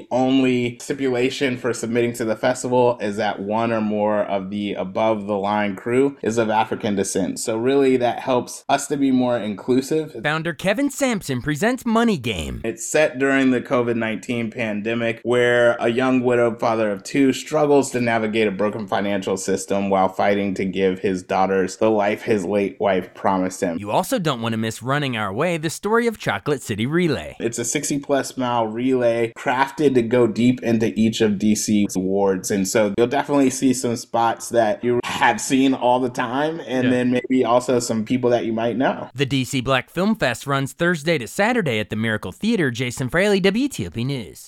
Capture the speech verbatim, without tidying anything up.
only stipulation for submitting to the festival is that one or more of the above the line crew is of African descent. So really that helps us to be more inclusive. Founder Kevin Sampson presents Money Game. It's set during the covid nineteen pandemic where a young widowed father of two struggles to navigate a broken financial system while fighting to give his daughters the life his late wife promised him. You also don't want to miss Running Our Way, the story of Chocolate City Relay. It's a sixty plus mile relay crafted to go deep into each of D C's wards. And so you'll definitely see some spots that you have seen all the time, and yeah. then maybe also some people that you might know. The D C Black Film Fest runs Thursday to Saturday at the Miracle Theater. Jason Fraley, W T O P News.